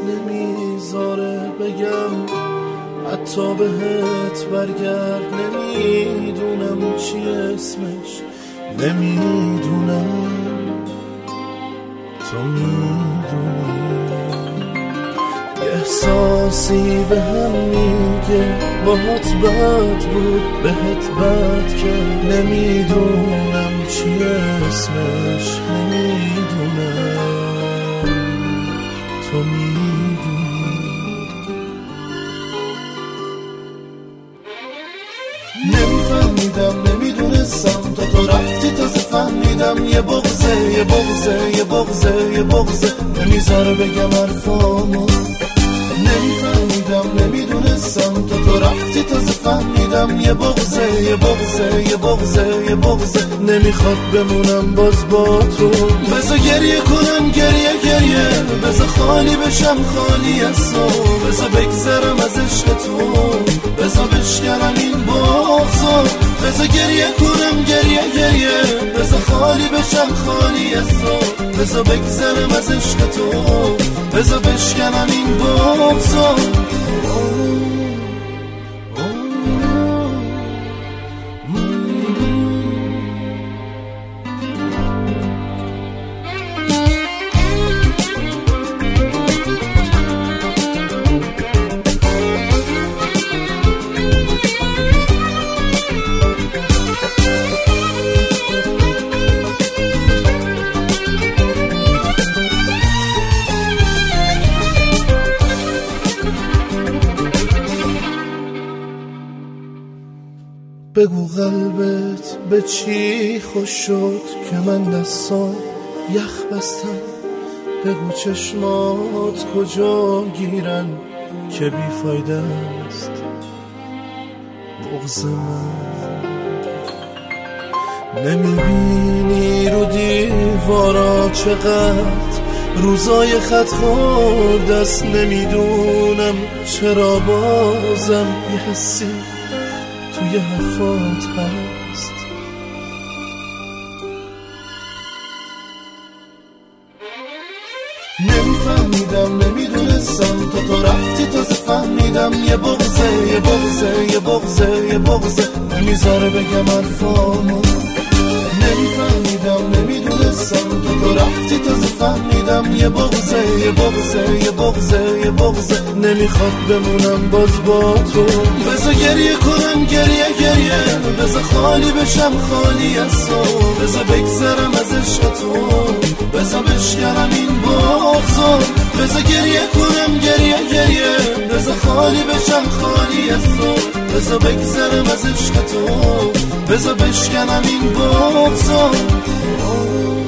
نمیذاره بگم حتی بهت برگرد. نمیدونم چی اسمش، نمیدونم تو میدونی. احساسی به هم میگه باهات بد بود، بهت بد کرد. نمیدونم چی اسمش، نمیدونم تو میدونی. نمیفهمیدم نمیدونستم تا تو رفتی تازه فهمیدم. یه بغضه یه بغضه یه بغضه یه بغضه نمیذاره بگم حرفامو. نمیفهمیدم نمیدونستم تا تو رفتی تازه فهمیدم. یه بغضه یه بغضه یه بغضه یه بغضه نمیخواد بمونم باز با تو. بذار گریه کنم گریه گریه، بذار خالی بشم خالی از تو. بذار بگذرم از عشق تو، بذار بشکنم این بغضو. بذار گریه کنم گریه گریه، بذار خالی بشم خالی از تو. بذار بگذرم از عشق تو، بذار بشکنم این بغضو. بگو قلبت به چی خوش شد که من دستان یخ بستم. بگو چشمات کجا گیرن که بیفایده است بغض من. نمیبینی رو دیوارا چقدر روزای خط خورد است. نمیدونم چرا بازم یه حسی توی حرفات هست. نمیفهمیدم نمیدونستم تا تو رفتی تازه فهمیدم. یه بغضه یه بغضه یه بغضه یه بغضه نمیذاره بگم حرفامو. نمیفهمیدم نمیدونستم تا تو رفتی تازه فهمیدم. یه بغضه یه بغضه یه بغضه یه بغضه نمیخواد بمونم باز با تو. بذار گریه کنم گریه گریه، بذار خالی بشم خالی از تو. بذار بگذرم از عشق تو، بذار بشکنم این بغضو. بذار گریه کنم گریه گریه، بذار خالی بشم خالی از تو. بذار بگذرم از عشق تو، بذار بشکنم این بغضو.